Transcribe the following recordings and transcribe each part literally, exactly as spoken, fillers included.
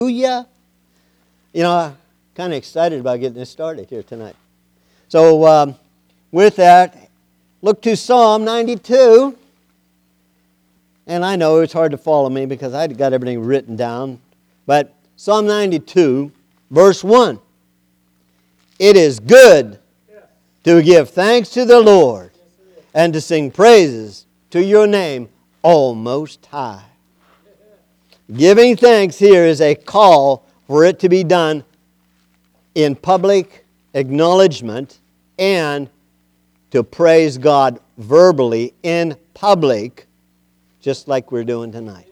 Hallelujah. You know, I'm kind of excited about getting this started here tonight. So, um, with that, look to Psalm ninety-two. And I know it's hard to follow me because I got everything written down. But Psalm ninety-two, verse one. It is good to give thanks to the Lord and to sing praises to your name, O Most High. Giving thanks here is a call for it to be done in public acknowledgement and to praise God verbally in public, just like we're doing tonight.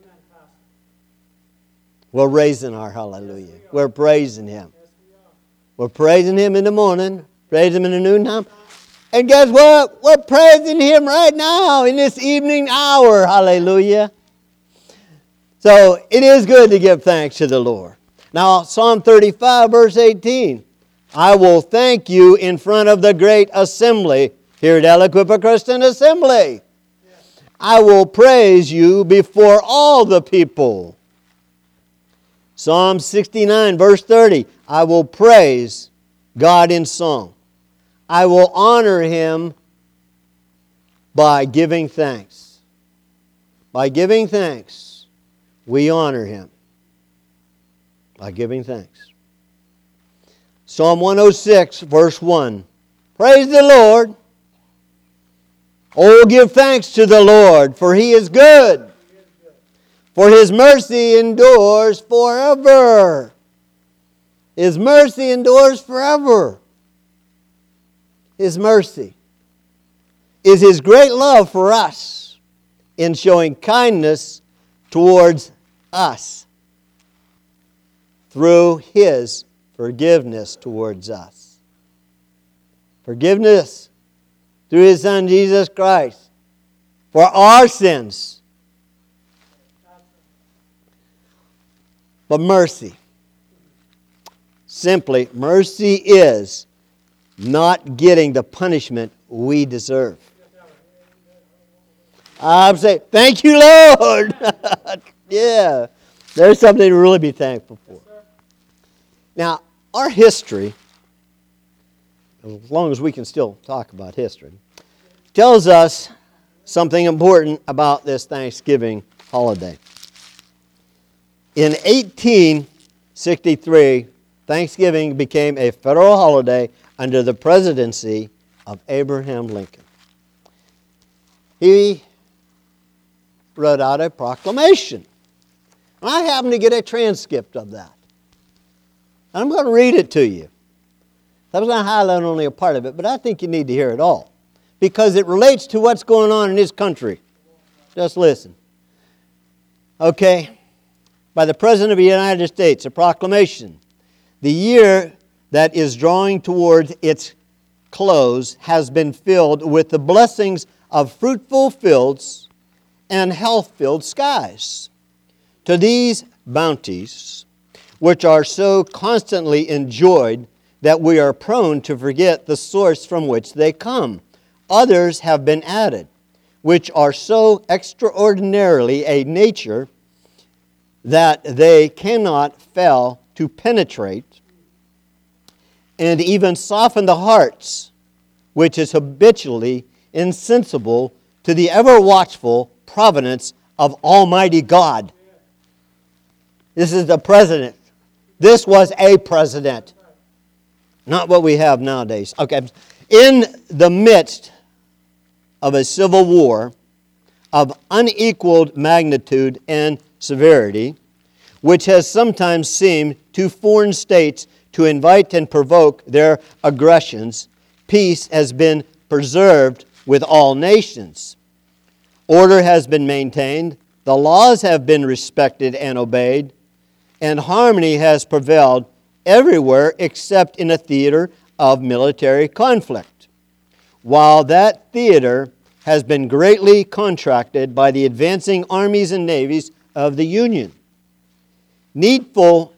We're raising our hallelujah. We're praising Him. We're praising Him in the morning, praising Him in the noontime. And guess what? We're praising Him right now in this evening hour. Hallelujah. So it is good to give thanks to the Lord. Now, Psalm thirty-five, verse eighteen. I will thank you in front of the great assembly here at Aliquippa Christian Assembly. I will praise you before all the people. Psalm sixty-nine, verse thirty. I will praise God in song. I will honor Him by giving thanks. By giving thanks, we honor Him. By giving thanks. Psalm one oh six, verse one. Praise the Lord. Oh, give thanks to the Lord, for He is good. For His mercy endures forever. His mercy endures forever. His mercy is His great love for us in showing kindness towards us through His forgiveness towards us. Forgiveness through His Son Jesus Christ for our sins. But mercy. Simply, mercy is not getting the punishment we deserve. I'm saying, thank you, Lord. Yeah, there's something to really be thankful for. Now, our history, as long as we can still talk about history, tells us something important about this Thanksgiving holiday. In eighteen sixty-three, Thanksgiving became a federal holiday under the presidency of Abraham Lincoln. He wrote out a proclamation. And I happen to get a transcript of that. And I'm going to read it to you. I was going to highlight only a part of it, but I think you need to hear it all. Because it relates to what's going on in this country. Just listen. Okay. By the President of the United States, a proclamation. The year that is drawing towards its close has been filled with the blessings of fruitful fields and health-filled skies. To these bounties, which are so constantly enjoyed that we are prone to forget the source from which they come, others have been added, which are so extraordinarily a nature that they cannot fail to penetrate and even soften the hearts, which is habitually insensible to the ever-watchful providence of Almighty God. This is the president. This was a president. Not what we have nowadays. Okay. In the midst of a civil war of unequaled magnitude and severity, which has sometimes seemed to foreign states to invite and provoke their aggressions, peace has been preserved with all nations. Order has been maintained, the laws have been respected and obeyed, and harmony has prevailed everywhere except in a theater of military conflict. While that theater has been greatly contracted by the advancing armies and navies of the Union. Needful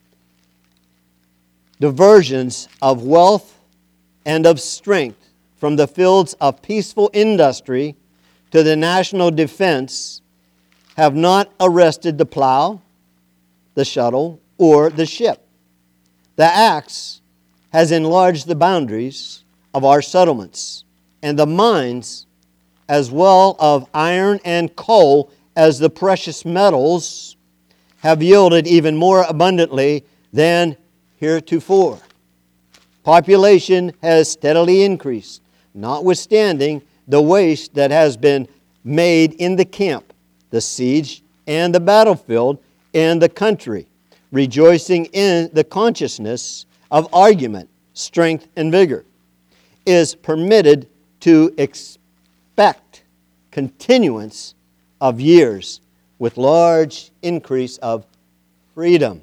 diversions of wealth and of strength from the fields of peaceful industry to the national defense have not arrested the plow, the shuttle, or the ship. The axe has enlarged the boundaries of our settlements, and the mines, as well of iron and coal as the precious metals, have yielded even more abundantly than heretofore. Population has steadily increased, notwithstanding the waste that has been made in the camp, the siege, and the battlefield, and the country, rejoicing in the consciousness of argument, strength, and vigor, is permitted to expect continuance of years with large increase of freedom.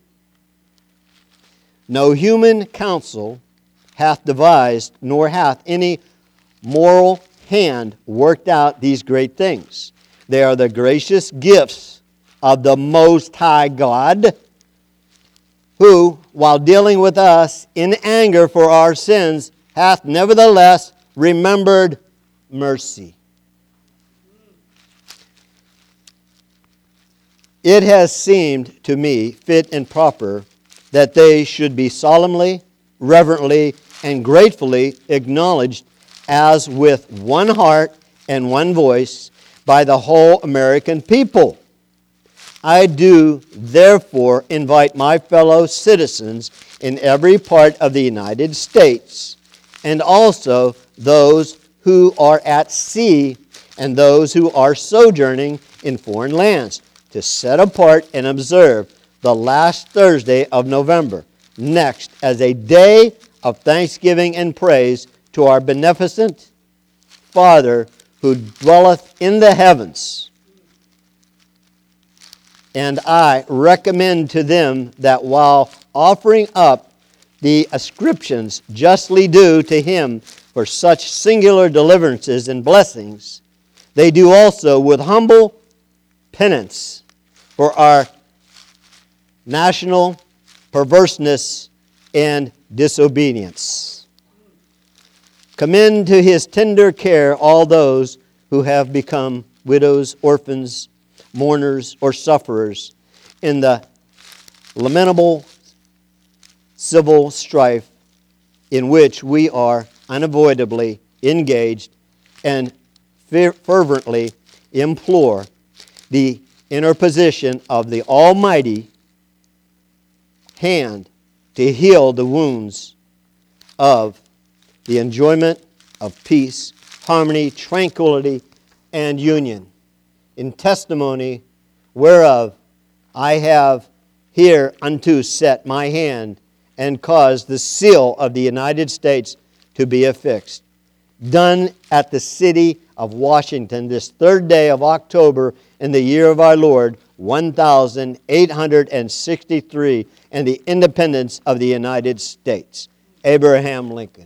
No human counsel hath devised, nor hath any moral hand worked out these great things. They are the gracious gifts of the Most High God, who, while dealing with us in anger for our sins, hath nevertheless remembered mercy. It has seemed to me fit and proper that they should be solemnly, reverently, and gratefully acknowledged as with one heart and one voice by the whole American people. I do therefore invite my fellow citizens in every part of the United States, and also those who are at sea and those who are sojourning in foreign lands, to set apart and observe the last Thursday of November next as a day of thanksgiving and praise to our beneficent Father who dwelleth in the heavens. And I recommend to them that while offering up the ascriptions justly due to Him for such singular deliverances and blessings, they do also with humble penance for our national perverseness and disobedience. Commend to His tender care all those who have become widows, orphans, mourners, or sufferers in the lamentable civil strife in which we are unavoidably engaged, and fervently implore the interposition of the Almighty hand to heal the wounds of the enjoyment of peace, harmony, tranquility, and union, in testimony whereof I have hereunto set my hand and caused the seal of the United States to be affixed. Done at the city of Washington this third day of October in the year of our Lord, one thousand eight hundred sixty-three, and the independence of the United States. Abraham Lincoln.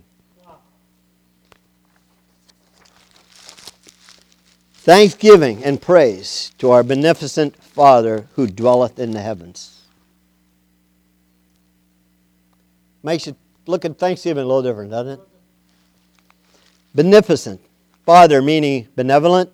Thanksgiving and praise to our beneficent Father who dwelleth in the heavens. Makes you look at Thanksgiving a little different, doesn't it? Beneficent. Father meaning benevolent,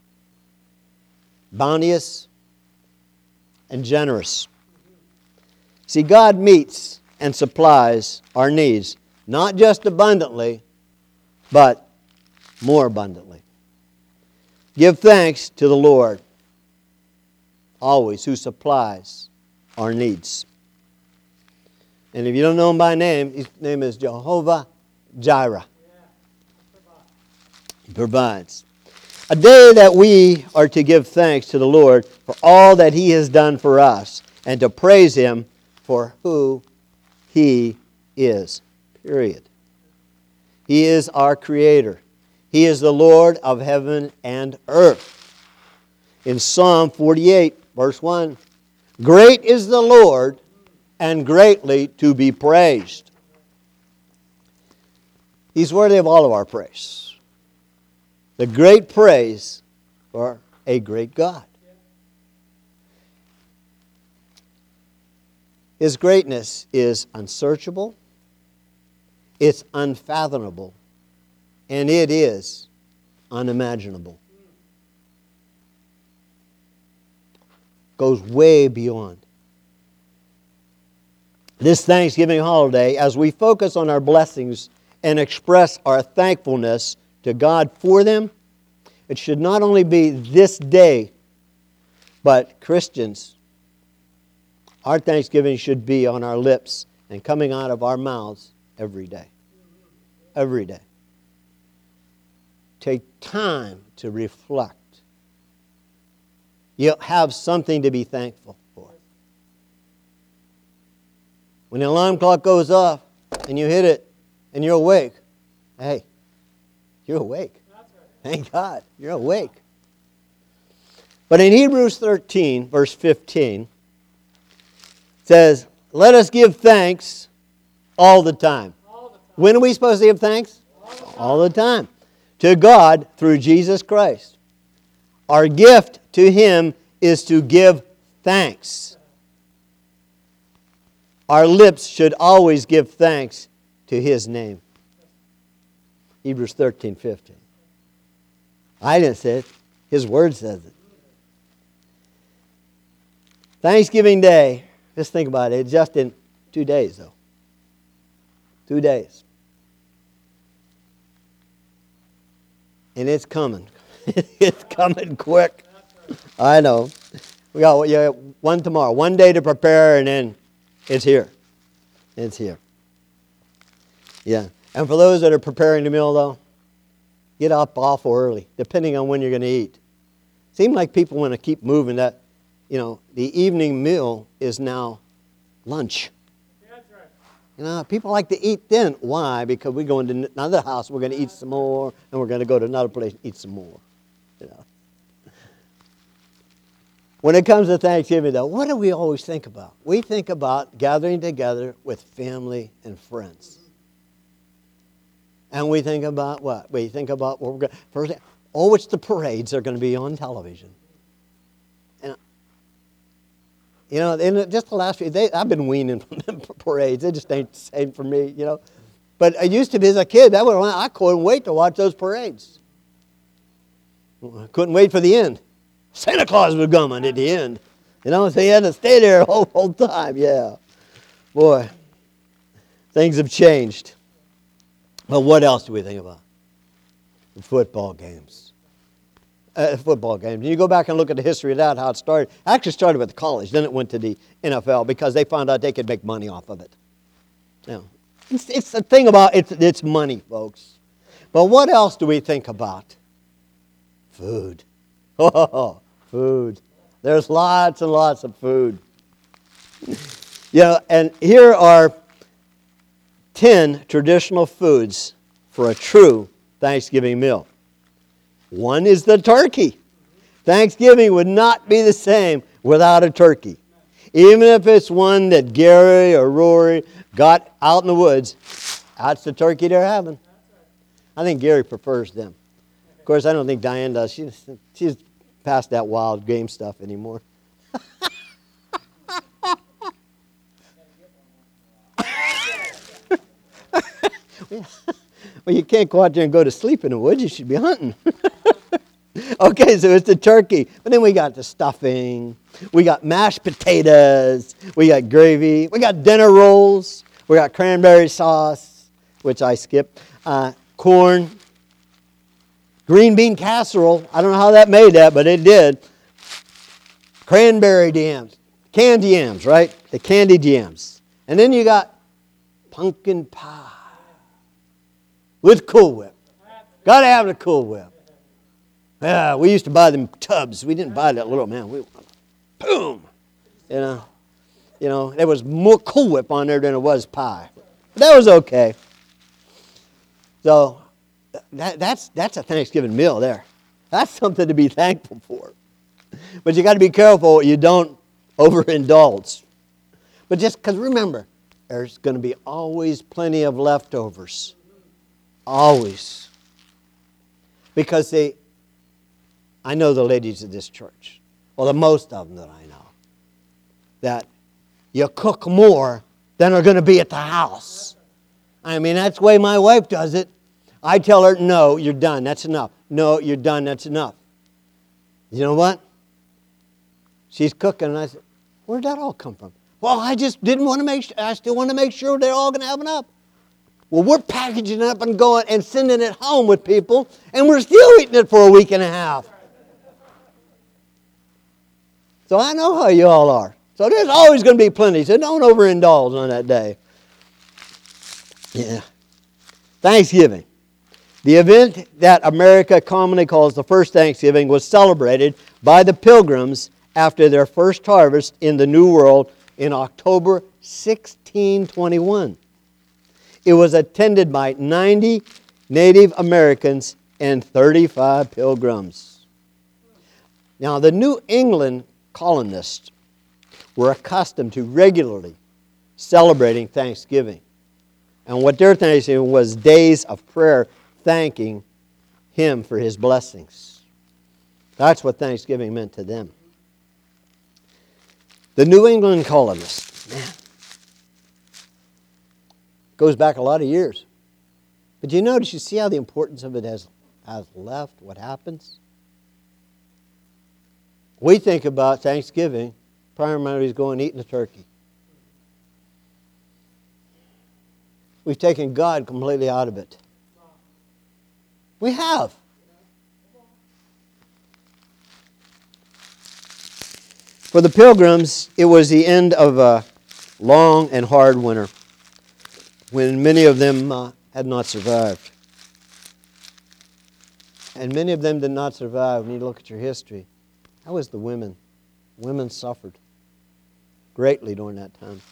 bounteous, and generous. See, God meets and supplies our needs, not just abundantly, but more abundantly. Give thanks to the Lord, always, who supplies our needs. And if you don't know Him by name, His name is Jehovah Jireh. He provides. A day that we are to give thanks to the Lord for all that He has done for us, and to praise Him for who He is. Period. He is our Creator. He is the Lord of heaven and earth. In Psalm forty-eight, verse one, great is the Lord, and greatly to be praised. He's worthy of all of our praise. The great praise for a great God. His greatness is unsearchable, it's unfathomable, and it is unimaginable. Goes way beyond. this Thanksgiving holiday, as we focus on our blessings and express our thankfulness to God for them, it should not only be this day, but Christians, our thanksgiving should be on our lips and coming out of our mouths every day. Every day. Take time to reflect. You have something to be thankful for. When the alarm clock goes off and you hit it and you're awake, hey, you're awake. Thank God, you're awake. But in Hebrews thirteen, verse fifteen, it says, let us give thanks all the time. All the time. When are we supposed to give thanks? All the time. All the time. To God through Jesus Christ. Our gift to Him is to give thanks. Our lips should always give thanks to His name. Hebrews thirteen, fifteen. I didn't say it. His Word says it. Thanksgiving Day, just think about it, just in two days though. Two days. And it's coming. It's coming quick. I know. We got yeah, one tomorrow. One day to prepare, and then it's here. It's here. Yeah. And for those that are preparing the meal, though, get up awful early, depending on when you're going to eat. Seems like people want to keep moving that, you know, the evening meal is now lunch. That's right. You know, people like to eat then. Why? Because we go into another house, we're going to eat some more, and we're going to go to another place and eat some more. You know. When it comes to Thanksgiving, though, what do we always think about? We think about gathering together with family and friends. And we think about what? We think about what we're going to... First, oh, it's the parades that are going to be on television. And, you know, in just the last few days, I've been weaning from them parades. They just ain't the same for me, you know. But I used to be as a kid, that was, I couldn't wait to watch those parades. I couldn't wait for the end. Santa Claus was coming at the end. You know, so you had to stay there the whole, whole time. Yeah. Boy, things have changed. But what else do we think about? The football games. Uh, football games. You go back and look at the history of that, how it started. It actually started with the college. Then it went to the N F L because they found out they could make money off of it. You know, it's, it's the thing about it's, it's money, folks. But what else do we think about? Food. Oh, food. There's lots and lots of food. You know, and here are ten traditional foods for a true Thanksgiving meal. One is the turkey. Thanksgiving would not be the same without a turkey. Even if it's one that Gary or Rory got out in the woods, that's the turkey they're having. I think Gary prefers them. Of course, I don't think Diane does. She's, she's past that wild game stuff anymore. Well, you can't go out there and go to sleep in the woods. You should be hunting. Okay, so it's the turkey. But then we got the stuffing. We got mashed potatoes. We got gravy. We got dinner rolls. We got cranberry sauce, which I skipped. Uh, corn. Green bean casserole. I don't know how that made that, but it did. Cranberry jams. Canned yams, right? The candied yams. And then you got pumpkin pie with Cool Whip. Got to have the Cool Whip. Yeah, we used to buy them tubs. We didn't buy that little, man. We, boom! You know, you know, there was more Cool Whip on there than it was pie. But that was okay. So, That, that's, that's a Thanksgiving meal there. That's something to be thankful for. But you got to be careful you don't overindulge. But just because remember, there's going to be always plenty of leftovers. Always. Because they, I know the ladies of this church, well, the most of them that I know, that you cook more than are going to be at the house. I mean, that's the way my wife does it. I tell her, no, you're done. That's enough. No, you're done. That's enough. You know what? She's cooking, and I said, where'd that all come from? Well, I just didn't want to make sure, I still want to make sure they're all going to have enough. Well, we're packaging it up and going and sending it home with people, and we're still eating it for a week and a half. So I know how you all are. So there's always going to be plenty. So don't overindulge on that day. Yeah. Thanksgiving. The event that America commonly calls the first Thanksgiving was celebrated by the Pilgrims after their first harvest in the New World in October sixteen twenty-one. It was attended by ninety Native Americans and thirty-five Pilgrims. Now, the New England colonists were accustomed to regularly celebrating Thanksgiving. And what their Thanksgiving was days of prayer thanking Him for His blessings. That's what Thanksgiving meant to them. The New England colonists, man, goes back a lot of years. But you notice, you see how the importance of it has, has left, what happens? We think about Thanksgiving, primarily is going and eating a turkey. We've taken God completely out of it. We have. For the Pilgrims, it was the end of a long and hard winter when many of them uh, had not survived. And many of them did not survive. When you look at your history, that was the women. Women suffered greatly during that time.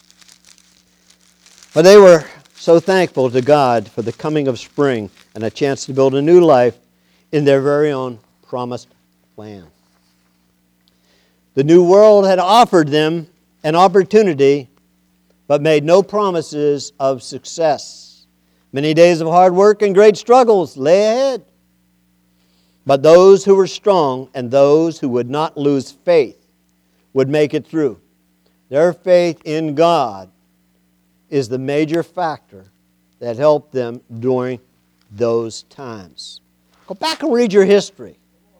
But they were so thankful to God for the coming of spring and a chance to build a new life in their very own promised land. The new world had offered them an opportunity, but made no promises of success. Many days of hard work and great struggles lay ahead. But those who were strong and those who would not lose faith would make it through. Their faith in God is the major factor that helped them during those times. Go back and read your history.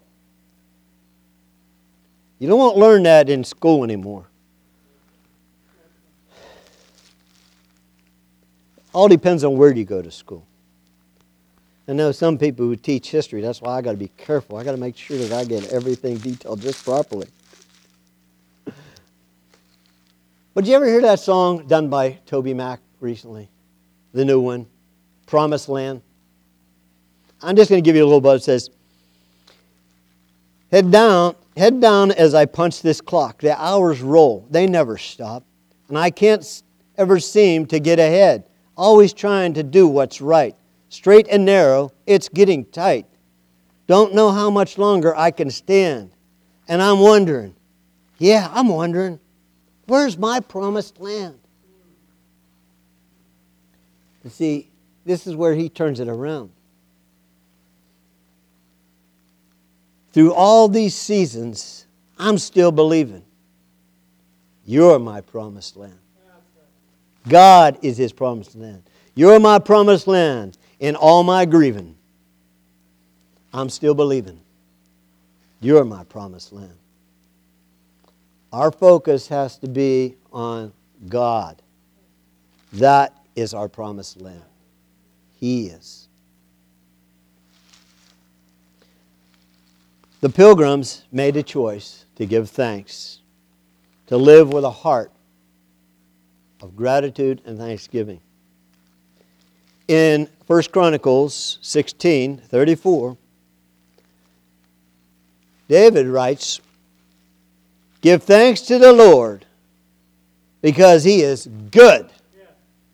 You don't want to learn that in school anymore. All depends on where you go to school. I know some people who teach history, that's why I got to be careful. I got to make sure that I get everything detailed just properly. But did you ever hear that song done by Toby Mac recently? The new one, Promised Land. I'm just going to give you a little bit. It says, Head down, head down as I punch this clock. The hours roll. They never stop. And I can't ever seem to get ahead. Always trying to do what's right. Straight and narrow, it's getting tight. Don't know how much longer I can stand. And I'm wondering, yeah, I'm wondering, where's my promised land? You see, this is where he turns it around. Through all these seasons, I'm still believing. You're my promised land. God is His promised land. You're my promised land. In all my grieving, I'm still believing. You're my promised land. Our focus has to be on God. That is our promised land. He is. The Pilgrims made a choice to give thanks, to live with a heart of gratitude and thanksgiving. In First Chronicles sixteen thirty-four, David writes, Give thanks to the Lord, because He is good. Yeah.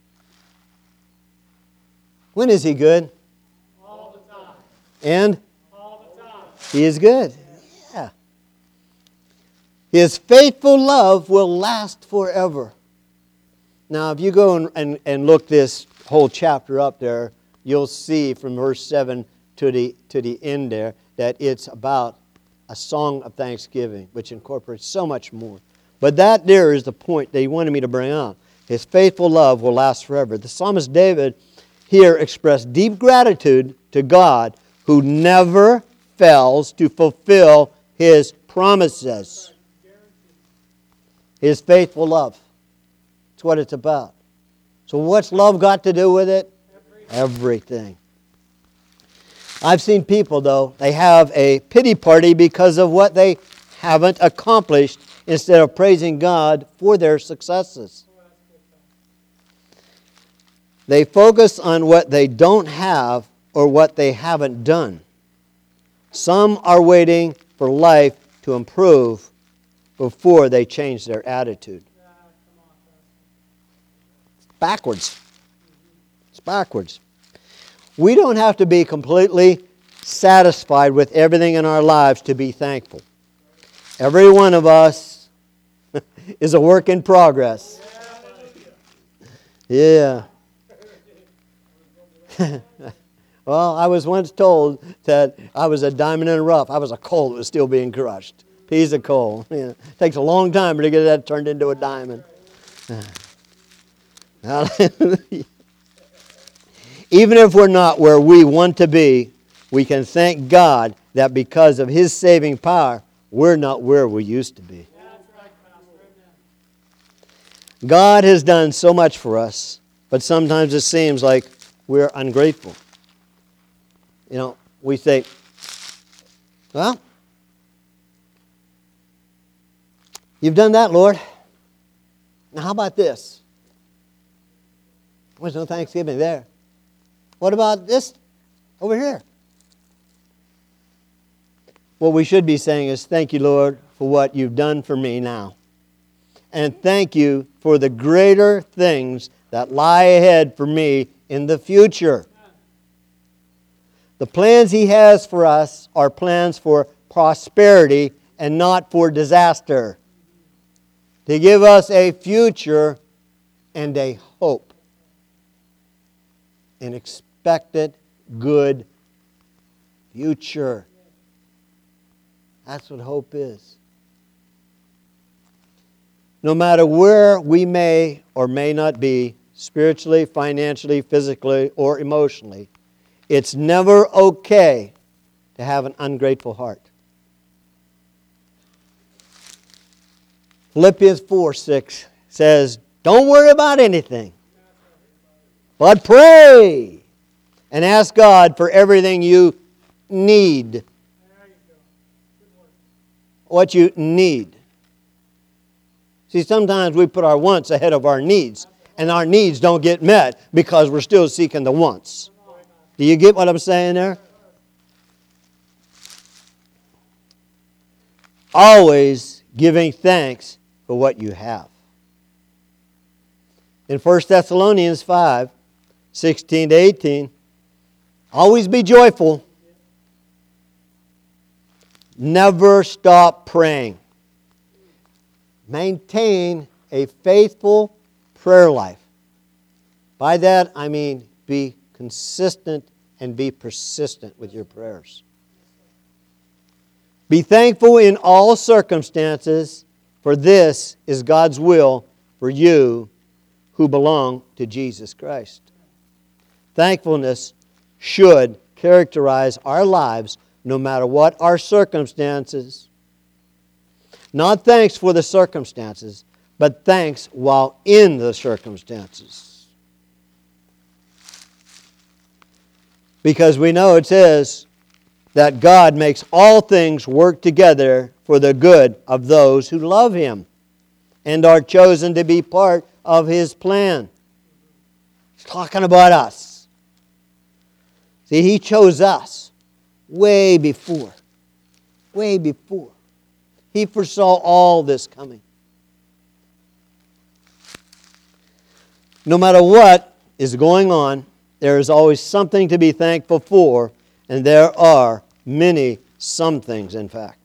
When is He good? All the time. And? All the time. He is good. Yeah. His faithful love will last forever. Now, if you go and, and, and look this whole chapter up there, you'll see from verse seven to the, to the end there that it's about a song of thanksgiving, which incorporates so much more. But that there is the point that he wanted me to bring out. His faithful love will last forever. The psalmist David here expressed deep gratitude to God who never fails to fulfill His promises. His faithful love. It's what it's about. So what's love got to do with it? Everything. I've seen people, though, they have a pity party because of what they haven't accomplished instead of praising God for their successes. They focus on what they don't have or what they haven't done. Some are waiting for life to improve before they change their attitude. It's backwards. It's backwards. We don't have to be completely satisfied with everything in our lives to be thankful. Every one of us is a work in progress. Yeah. Well, I was once told that I was a diamond in the rough. I was a coal that was still being crushed. Piece of coal. Yeah. It takes a long time to get that turned into a diamond. Hallelujah. Even if we're not where we want to be, we can thank God that because of His saving power, we're not where we used to be. God has done so much for us, but sometimes it seems like we're ungrateful. You know, we say, well, you've done that, Lord. Now how about this? There's no thanksgiving there. What about this over here? What we should be saying is, thank you, Lord, for what you've done for me now. And thank you for the greater things that lie ahead for me in the future. The plans He has for us are plans for prosperity and not for disaster. To give us a future and a hope. An expected good future. That's what hope is. No matter where we may or may not be, spiritually, financially, physically, or emotionally, it's never okay to have an ungrateful heart. Philippians four six says, don't worry about anything, but pray and ask God for everything you need. What you need. See, sometimes we put our wants ahead of our needs, and our needs don't get met because we're still seeking the wants. Do you get what I'm saying there? Always giving thanks for what you have. In First Thessalonians five, sixteen to eighteen, always be joyful. Never stop praying. Maintain a faithful prayer life. By that I mean be consistent and be persistent with your prayers. Be thankful in all circumstances, for this is God's will for you who belong to Jesus Christ. Thankfulness should characterize our lives no matter what our circumstances. Not thanks for the circumstances, but thanks while in the circumstances. Because we know it says that God makes all things work together for the good of those who love Him and are chosen to be part of His plan. He's talking about us. See, He chose us way before. Way before. He foresaw all this coming. No matter what is going on, there is always something to be thankful for, and there are many some things, in fact.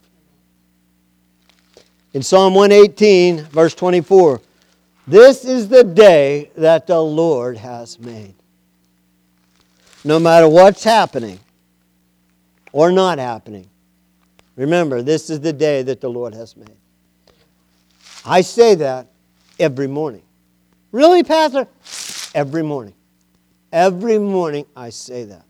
In Psalm one eighteen, verse twenty-four, this is the day that the Lord has made. No matter what's happening or not happening, remember, this is the day that the Lord has made. I say that every morning. Really, Pastor? Every morning. Every morning I say that.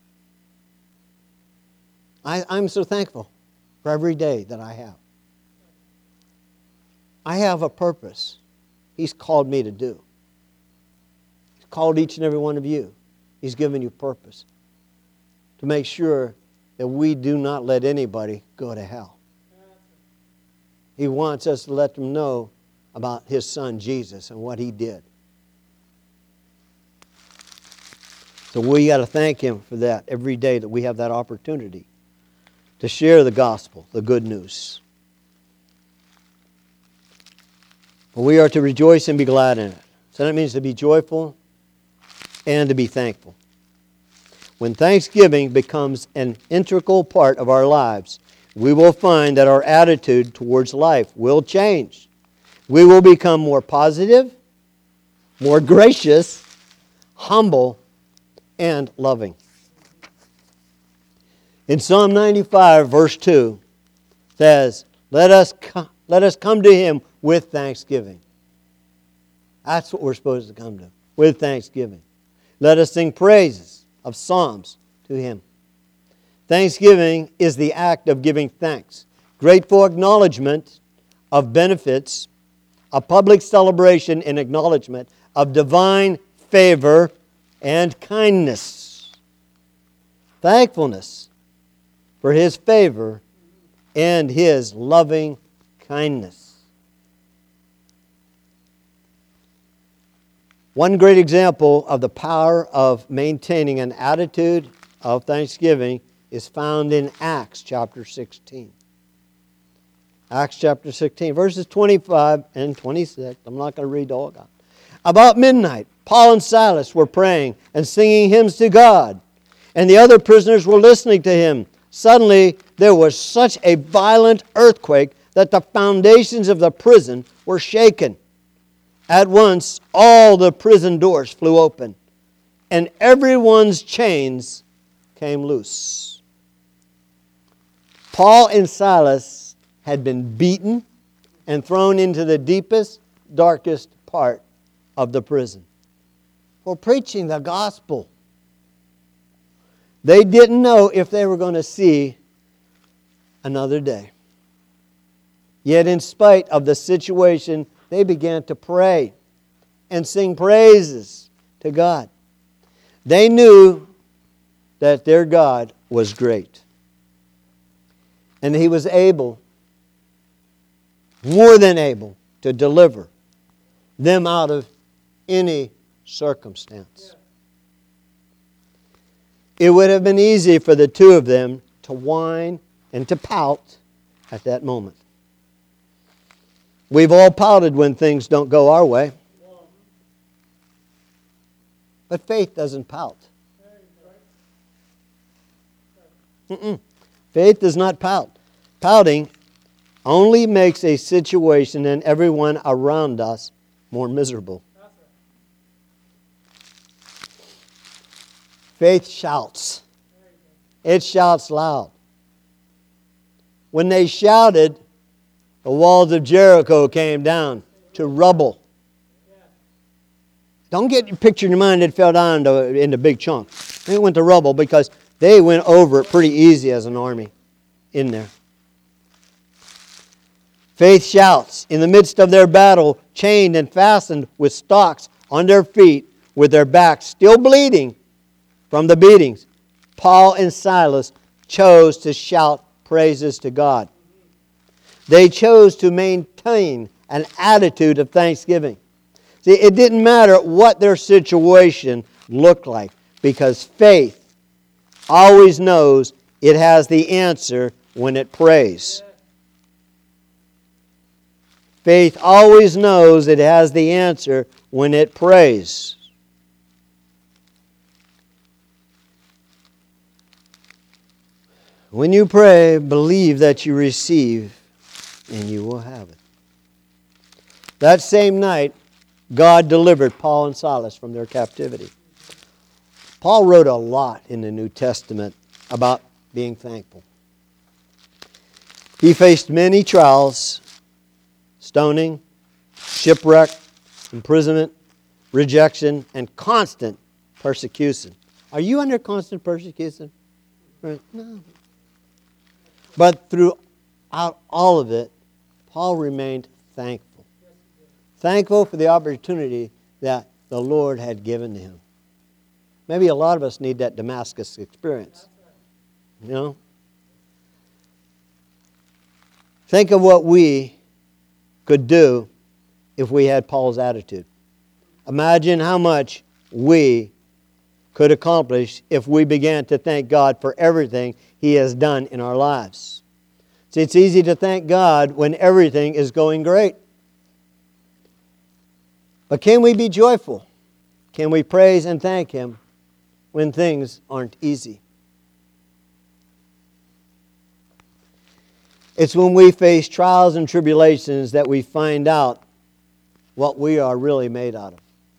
I, I'm so thankful for every day that I have. I have a purpose. He's called me to do. He's called each and every one of you. He's given you purpose to make sure that we do not let anybody go to hell. He wants us to let them know about His Son Jesus and what He did. So we got to thank Him for that every day that we have that opportunity to share the gospel, the good news. But we are to rejoice and be glad in it. So that means to be joyful and to be thankful. When thanksgiving becomes an integral part of our lives, we will find that our attitude towards life will change. We will become more positive, more gracious, humble, and loving. In Psalm ninety-five, verse two, says, Let us, co- let us come to Him with thanksgiving. That's what we're supposed to come to, with thanksgiving. Let us sing praises of psalms to Him. Thanksgiving is the act of giving thanks, grateful acknowledgement of benefits, a public celebration in acknowledgement of divine favor and kindness. Thankfulness for His favor and His loving kindness. One great example of the power of maintaining an attitude of thanksgiving is found in Acts chapter sixteen. Acts chapter sixteen, verses twenty-five and twenty-six. I'm not going to read all of that. About midnight, Paul and Silas were praying and singing hymns to God, and the other prisoners were listening to him. Suddenly, there was such a violent earthquake that the foundations of the prison were shaken. At once, all the prison doors flew open, and everyone's chains came loose. Paul and Silas had been beaten and thrown into the deepest, darkest part of the prison for preaching the gospel. They didn't know if they were going to see another day. Yet in spite of the situation, they began to pray and sing praises to God. They knew that their God was great. And He was able, more than able, to deliver them out of any circumstance. It would have been easy for the two of them to whine and to pout at that moment. We've all pouted when things don't go our way. But faith doesn't pout. Mm-mm. Faith does not pout. Pouting only makes a situation and everyone around us more miserable. Faith shouts. It shouts loud. When they shouted, the walls of Jericho came down to rubble. Don't get your picture in your mind it fell down into, into big chunks. It went to rubble because they went over it pretty easy as an army in there. Faith shouts in the midst of their battle, chained and fastened with stocks on their feet, with their backs still bleeding from the beatings. Paul and Silas chose to shout praises to God. They chose to maintain an attitude of thanksgiving. See, it didn't matter what their situation looked like, because faith always knows it has the answer when it prays. Faith always knows it has the answer when it prays. When you pray, believe that you receive, and you will have it. That same night, God delivered Paul and Silas from their captivity. Paul wrote a lot in the New Testament about being thankful. He faced many trials, stoning, shipwreck, imprisonment, rejection, and constant persecution. Are you under constant persecution? No. But throughout all of it, Paul remained thankful. Thankful for the opportunity that the Lord had given to him. Maybe a lot of us need that Damascus experience. You know? Think of what we could do if we had Paul's attitude. Imagine how much we could accomplish if we began to thank God for everything He has done in our lives. See, it's easy to thank God when everything is going great. But can we be joyful? Can we praise and thank Him when things aren't easy? It's when we face trials and tribulations that we find out what we are really made out of.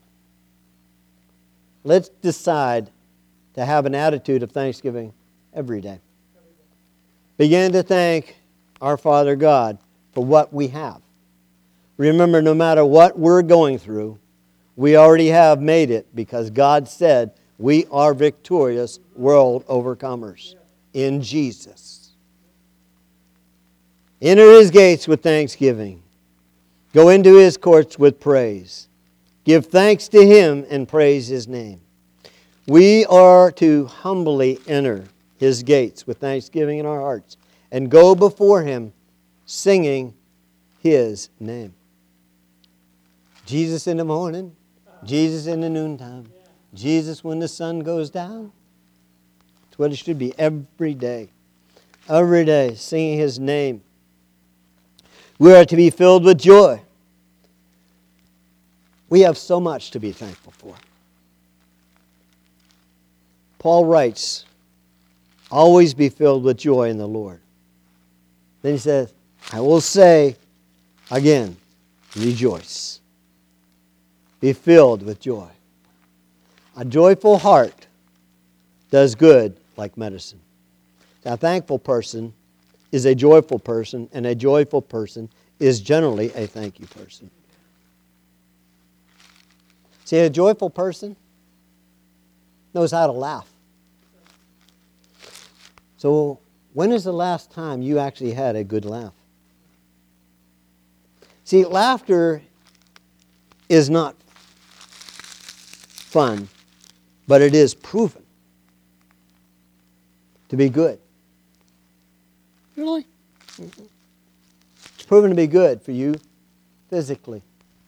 Let's decide to have an attitude of thanksgiving every day. Begin to thank our Father God for what we have. Remember, no matter what we're going through, we already have made it because God said we are victorious world overcomers in Jesus. Enter His gates with thanksgiving. Go into His courts with praise. Give thanks to Him and praise His name. We are to humbly enter His gates with thanksgiving in our hearts and go before Him singing His name. Jesus in the morning, Jesus in the noontime, Jesus when the sun goes down. That's what it should be every day. Every day, singing His name. We are to be filled with joy. We have so much to be thankful for. Paul writes, always be filled with joy in the Lord. Then he says, I will say again, rejoice. Be filled with joy. A joyful heart does good like medicine. A thankful person is a joyful person, and a joyful person is generally a thank you person. See, a joyful person knows how to laugh. So, when is the last time you actually had a good laugh? See, laughter is not fun, but it is proven to be good. Really? Mm-hmm. It's proven to be good for you physically.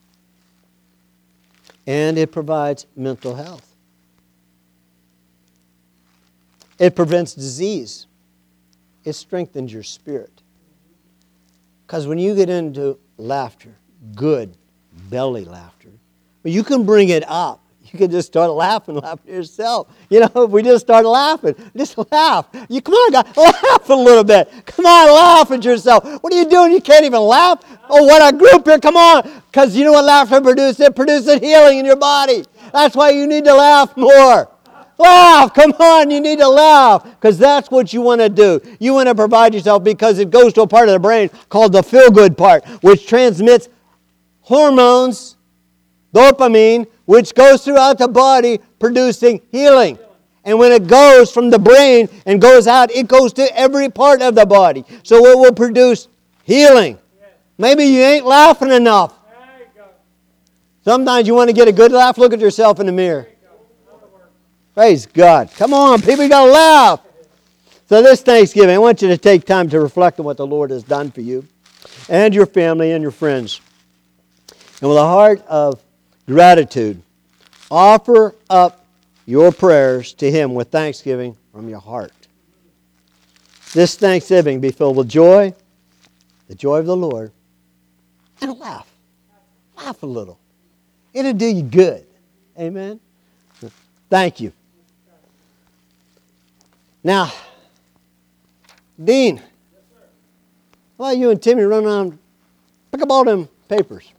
And it provides mental health. It prevents disease. It strengthens your spirit. Because when you get into laughter, good belly laughter, but you can bring it up. You can just start laughing, laugh to yourself. You know, if we just start laughing, just laugh. You come on, God, laugh a little bit. Come on, laugh at yourself. What are you doing? You can't even laugh. Oh, what a group here! Come on, because you know what laughter produces? It produces healing in your body. That's why you need to laugh more. Laugh! Come on, you need to laugh because that's what you want to do. You want to provide yourself because it goes to a part of the brain called the feel-good part, which transmits hormones, dopamine, which goes throughout the body producing healing. And when it goes from the brain and goes out, it goes to every part of the body. So it will produce healing. Maybe you ain't laughing enough. Sometimes you want to get a good laugh. Look at yourself in the mirror. Praise God. Come on, people, you got to laugh. So this Thanksgiving, I want you to take time to reflect on what the Lord has done for you and your family and your friends. And with a heart of gratitude, offer up your prayers to Him with thanksgiving from your heart. This Thanksgiving be filled with joy, the joy of the Lord, and laugh. Laugh a little. It'll do you good. Amen? Thank you. Now, Dean, how about you and Timmy run on, pick up all them papers.